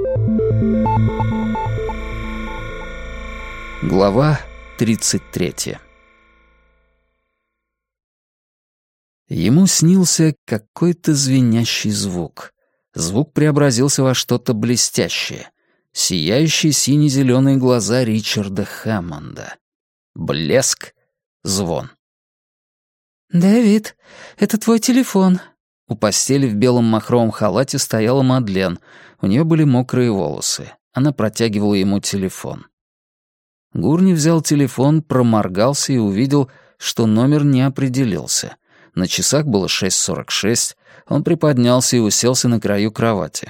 Глава 33. Ему снился какой-то звенящий звук. Звук преобразился во что-то блестящее. Сияющие сине-зеленые глаза Ричарда Хэммонда. Блеск, звон. «Дэвид, это твой телефон». У постели в белом махровом халате стояла Мадлен. У нее были мокрые волосы. Она протягивала ему телефон. Гурни взял телефон, проморгался и увидел, что номер не определился. На часах было 6:46. Он приподнялся и уселся на краю кровати.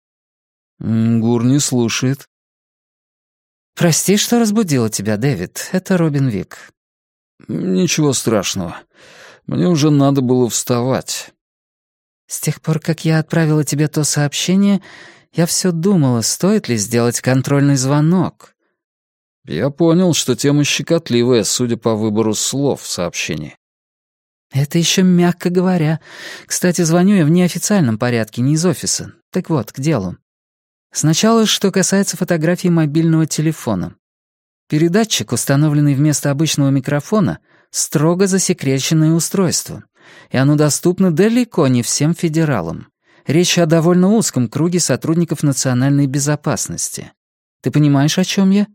Гурни слушает. «Прости, что разбудила тебя, Дэвид. Это Робин Вик». «Ничего страшного. Мне уже надо было вставать». «С тех пор, как я отправила тебе то сообщение, я все думала, стоит ли сделать контрольный звонок». Я понял, что тема щекотливая, судя по выбору слов в сообщении. «Это еще мягко говоря. Кстати, звоню я в неофициальном порядке, не из офиса. Так вот, к делу. Сначала, что касается фотографии мобильного телефона. Передатчик, установленный вместо обычного микрофона, строго засекреченное устройство, и оно доступно далеко не всем федералам. Речь о довольно узком круге сотрудников национальной безопасности. Ты понимаешь, о чем я?»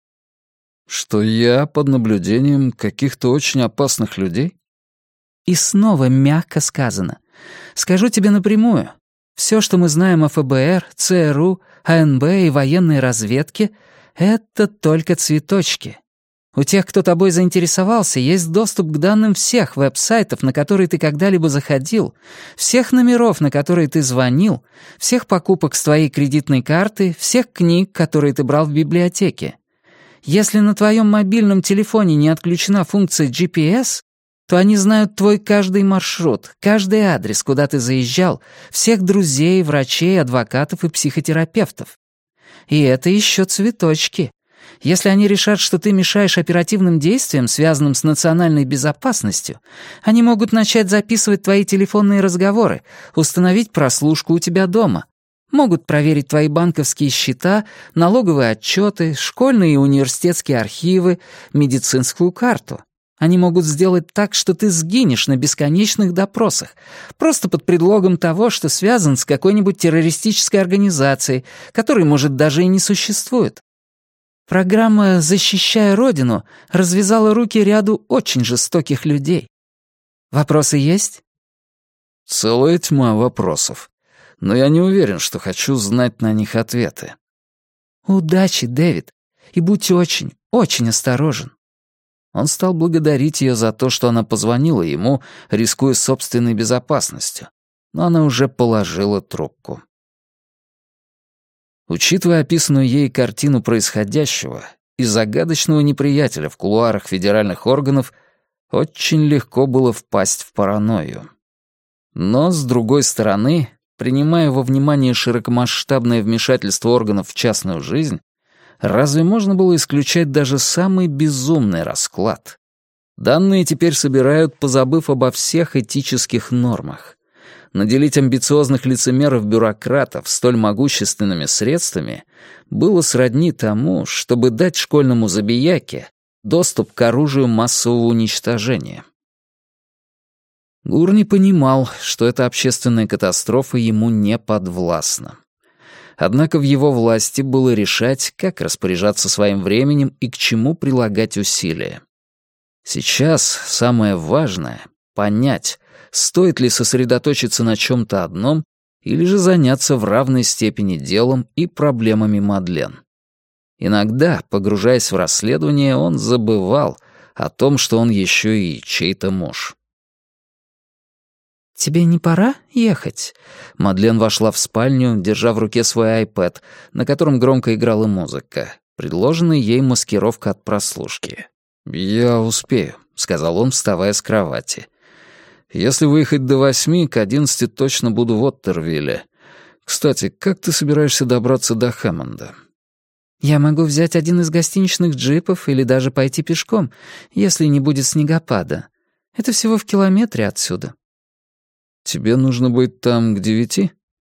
Что я под наблюдением каких-то очень опасных людей? И снова мягко сказано. Скажу тебе напрямую. Все, что мы знаем о ФБР, ЦРУ, АНБ и военной разведке, это только цветочки. У тех, кто тобой заинтересовался, есть доступ к данным всех веб-сайтов, на которые ты когда-либо заходил, всех номеров, на которые ты звонил, всех покупок с твоей кредитной карты, всех книг, которые ты брал в библиотеке. Если на твоем мобильном телефоне не отключена функция GPS, то они знают твой каждый маршрут, каждый адрес, куда ты заезжал, всех друзей, врачей, адвокатов и психотерапевтов. И это еще цветочки. Если они решат, что ты мешаешь оперативным действиям, связанным с национальной безопасностью, они могут начать записывать твои телефонные разговоры, установить прослушку у тебя дома. Могут проверить твои банковские счета, налоговые отчеты, школьные и университетские архивы, медицинскую карту. Они могут сделать так, что ты сгинешь на бесконечных допросах, просто под предлогом того, что связан с какой-нибудь террористической организацией, которой, может, даже и не существует. Программа «Защищая Родину» развязала руки ряду очень жестоких людей. Вопросы есть? Целая тьма вопросов. Но я не уверен, что хочу знать на них ответы. Удачи, Дэвид, и будь очень, очень осторожен. Он стал благодарить ее за то, что она позвонила ему, рискуя собственной безопасностью. Но она уже положила трубку. Учитывая описанную ей картину происходящего и загадочного неприятеля в кулуарах федеральных органов, очень легко было впасть в паранойю. Но, с другой стороны, принимая во внимание широкомасштабное вмешательство органов в частную жизнь, разве можно было исключать даже самый безумный расклад? Данные теперь собирают, позабыв обо всех этических нормах. Наделить амбициозных лицемеров-бюрократов столь могущественными средствами было сродни тому, чтобы дать школьному забияке доступ к оружию массового уничтожения. Гурни понимал, что эта общественная катастрофа ему не подвластна. Однако в его власти было решать, как распоряжаться своим временем и к чему прилагать усилия. Сейчас самое важное — понять, стоит ли сосредоточиться на чем-то одном или же заняться в равной степени делом и проблемами Мадлен. Иногда, погружаясь в расследование, он забывал о том, что он еще и чей-то муж. «Тебе не пора ехать?» Мадлен вошла в спальню, держа в руке свой iPad, на котором громко играла музыка, предложенная ей маскировка от прослушки. «Я успею», — сказал он, вставая с кровати. «Если выехать до 8, к 11 точно буду в Оттервилле. Кстати, как ты собираешься добраться до Хэммонда?» «Я могу взять один из гостиничных джипов или даже пойти пешком, если не будет снегопада. Это всего в километре отсюда». «Тебе нужно быть там к 9?»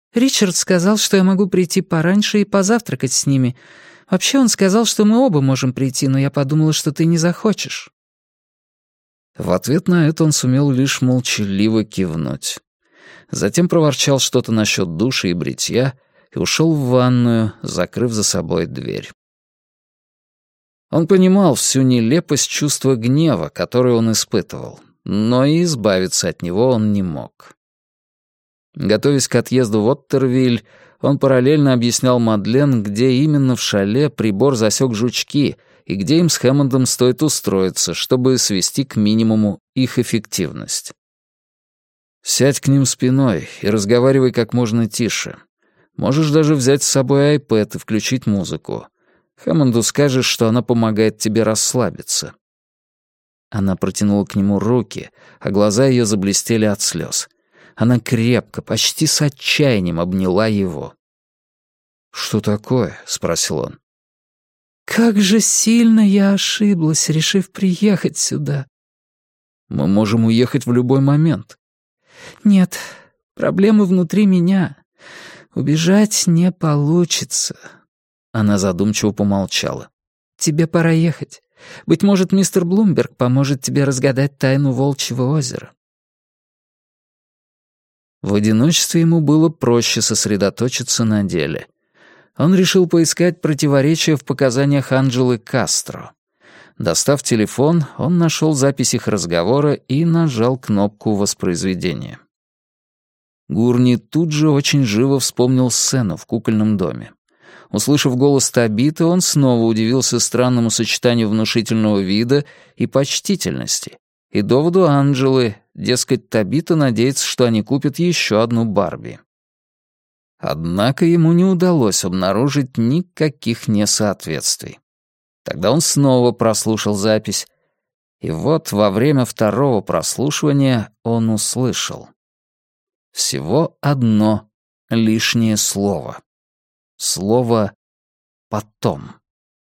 Ричард сказал, что я могу прийти пораньше и позавтракать с ними. Вообще он сказал, что мы оба можем прийти, но я подумала, что ты не захочешь». В ответ на это он сумел лишь молчаливо кивнуть. Затем проворчал что-то насчет душа и бритья и ушел в ванную, закрыв за собой дверь. Он понимал всю нелепость чувства гнева, которое он испытывал, но и избавиться от него он не мог. Готовясь к отъезду в Оттервиль, он параллельно объяснял Мадлен, где именно в шале прибор засек жучки и где им с Хэммондом стоит устроиться, чтобы свести к минимуму их эффективность. «Сядь к ним спиной и разговаривай как можно тише. Можешь даже взять с собой iPad и включить музыку. Хэммонду скажешь, что она помогает тебе расслабиться». Она протянула к нему руки, а глаза ее заблестели от слез. Она крепко, почти с отчаянием обняла его. «Что такое?» — спросил он. «Как же сильно я ошиблась, решив приехать сюда». «Мы можем уехать в любой момент». «Нет, проблемы внутри меня. Убежать не получится». Она задумчиво помолчала. «Тебе пора ехать. Быть может, мистер Блумберг поможет тебе разгадать тайну Волчьего озера». В одиночестве ему было проще сосредоточиться на деле. Он решил поискать противоречия в показаниях Анджелы Кастро. Достав телефон, он нашел запись их разговора и нажал кнопку воспроизведения. Гурни тут же очень живо вспомнил сцену в кукольном доме. Услышав голос Табиты, он снова удивился странному сочетанию внушительного вида и почтительности, и доводу Анджелы, дескать, Табита надеется, что они купят еще одну Барби. Однако ему не удалось обнаружить никаких несоответствий. Тогда он снова прослушал запись, и вот во время второго прослушивания он услышал всего одно лишнее слово. Слово «потом».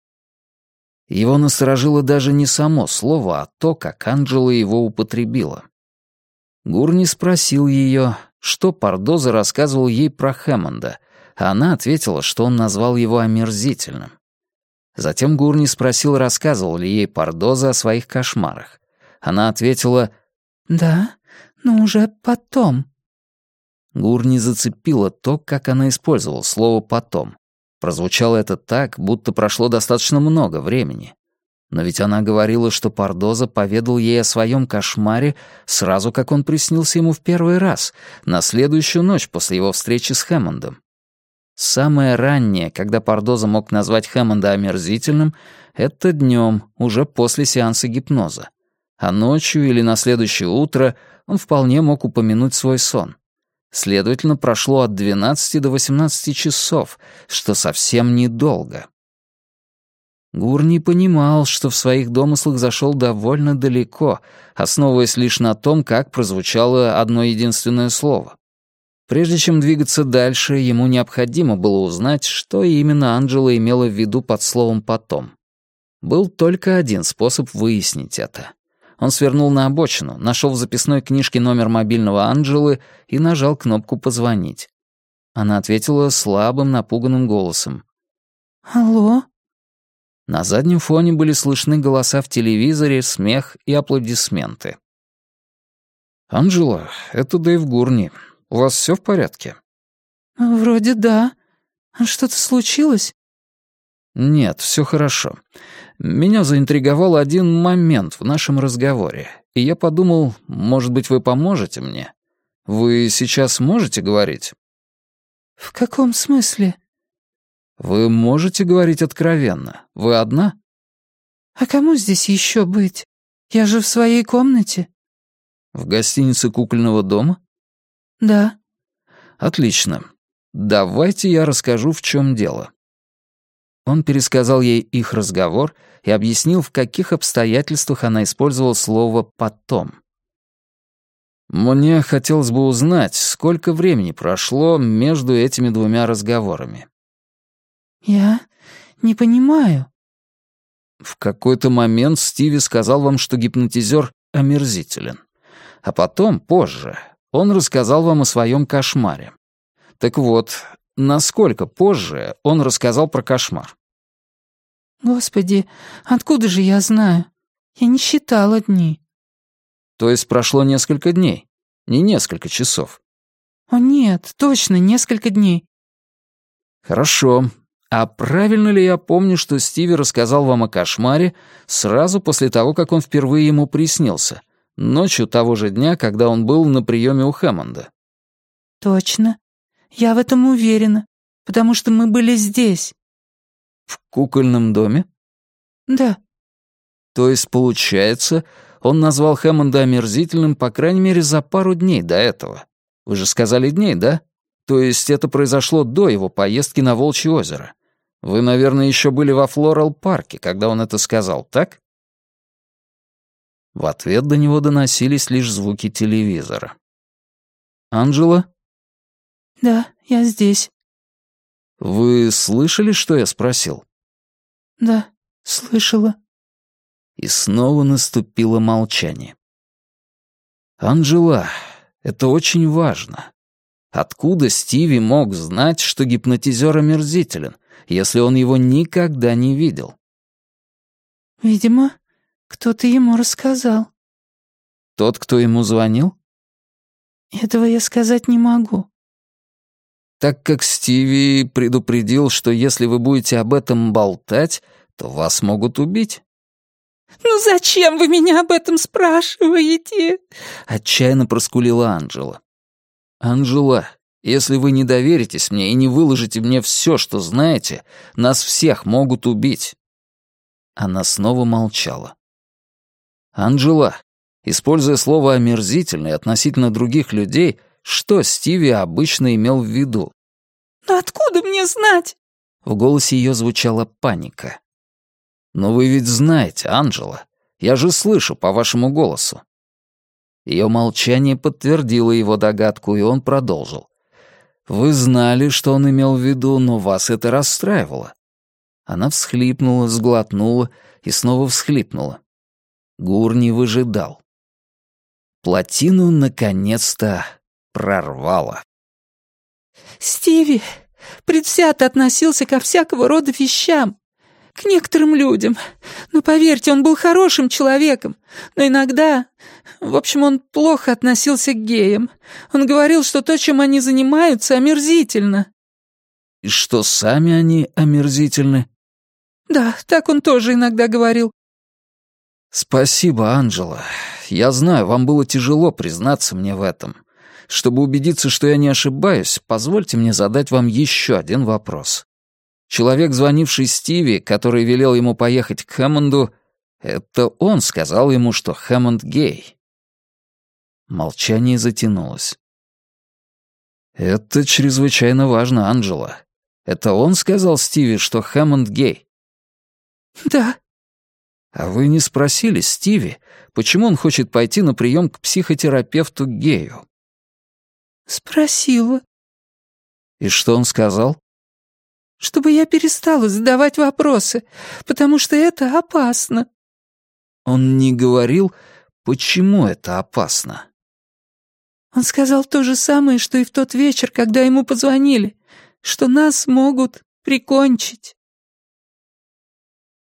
Его насторожило даже не само слово, а то, как Анджела его употребила. Гурни спросил ее, что Пардоза рассказывал ей про Хэммонда, а она ответила, что он назвал его омерзительным. Затем Гурни спросил, рассказывал ли ей Пардоза о своих кошмарах. Она ответила «Да, но уже потом». Гурни зацепило то, как она использовала слово «потом». Прозвучало это так, будто прошло достаточно много времени. Но ведь она говорила, что Пардоза поведал ей о своем кошмаре сразу, как он приснился ему в первый раз, на следующую ночь после его встречи с Хэммондом. Самое раннее, когда Пардоза мог назвать Хэммонда омерзительным, это днем, уже после сеанса гипноза. А ночью или на следующее утро он вполне мог упомянуть свой сон. Следовательно, прошло от 12 до 18 часов, что совсем недолго. Гурни понимал, что в своих домыслах зашел довольно далеко, основываясь лишь на том, как прозвучало одно единственное слово. Прежде чем двигаться дальше, ему необходимо было узнать, что именно Анджела имела в виду под словом «потом». Был только один способ выяснить это. Он свернул на обочину, нашел в записной книжке номер мобильного Анджелы и нажал кнопку «Позвонить». Она ответила слабым, напуганным голосом. «Алло?» На заднем фоне были слышны голоса в телевизоре, смех и аплодисменты. «Анджела, это Дэйв Гурни. У вас все в порядке?» «Вроде да. Что-то случилось?» «Нет, все хорошо. Меня заинтриговал один момент в нашем разговоре, и я подумал, может быть, вы поможете мне? Вы сейчас можете говорить?» «В каком смысле?» «Вы можете говорить откровенно. Вы одна?» «А кому здесь еще быть? Я же в своей комнате». «В гостинице кукольного дома?» «Да». «Отлично. Давайте я расскажу, в чем дело». Он пересказал ей их разговор и объяснил, в каких обстоятельствах она использовала слово «потом». «Мне хотелось бы узнать, сколько времени прошло между этими двумя разговорами». «Я не понимаю». В какой-то момент Стиви сказал вам, что гипнотизер омерзителен. А потом, позже, он рассказал вам о своем кошмаре. Так вот, насколько позже он рассказал про кошмар? Господи, откуда же я знаю? Я не считала дни. То есть прошло несколько дней, не несколько часов. О нет, точно, несколько дней. Хорошо. А правильно ли я помню, что Стиви рассказал вам о кошмаре сразу после того, как он впервые ему приснился, ночью того же дня, когда он был на приеме у Хэммонда? Точно. Я в этом уверена, потому что мы были здесь. В кукольном доме? Да. То есть, получается, он назвал Хэммонда омерзительным, по крайней мере, за пару дней до этого. Вы же сказали дней, да? То есть это произошло до его поездки на Волчье озеро. Вы, наверное, еще были во Флорал-парке, когда он это сказал, так? В ответ до него доносились лишь звуки телевизора. «Анджела?» Да, я здесь. «Вы слышали, что я спросил?» Да, слышала. И снова наступило молчание. «Анджела, это очень важно. Откуда Стиви мог знать, что гипнотизер омерзителен, если он его никогда не видел?» Видимо, кто-то ему рассказал. «Тот, кто ему звонил?» Этого я сказать не могу. Так как Стиви предупредил, что если вы будете об этом болтать, то вас могут убить. «Ну зачем вы меня об этом спрашиваете?» — отчаянно проскулила Анджела. «Анджела, если вы не доверитесь мне и не выложите мне все, что знаете, нас всех могут убить». Она снова молчала. «Анджела, используя слово «омерзительный» относительно других людей, что Стиви обычно имел в виду?» «Но откуда мне знать?» В голосе ее звучала паника. «Но вы ведь знаете, Анджела. Я же слышу по вашему голосу». Ее молчание подтвердило его догадку, и он продолжил. «Вы знали, что он имел в виду, но вас это расстраивало». Она всхлипнула, сглотнула и снова всхлипнула. Гурни выжидал. Плотину наконец-то прорвало. «Стиви предвзято относился ко всякого рода вещам. К некоторым людям. Но поверьте, он был хорошим человеком. Но иногда... В общем, он плохо относился к геям. Он говорил, что то, чем они занимаются, омерзительно». «И что сами они омерзительны?» «Да, так он тоже иногда говорил». «Спасибо, Анджела. Я знаю, вам было тяжело признаться мне в этом. Чтобы убедиться, что я не ошибаюсь, позвольте мне задать вам еще один вопрос. Человек, звонивший Стиви, который велел ему поехать к Хэммонду, это он сказал ему, что Хэммонд гей». Молчание затянулось. «Это чрезвычайно важно, Анджела. Это он сказал Стиви, что Хэммонд гей?» «Да». «А вы не спросили Стиви, почему он хочет пойти на прием к психотерапевту-гею?» «Спросила». «И что он сказал?» «Чтобы я перестала задавать вопросы, потому что это опасно». «Он не говорил, почему это опасно?» Он сказал то же самое, что и в тот вечер, когда ему позвонили, что нас могут прикончить.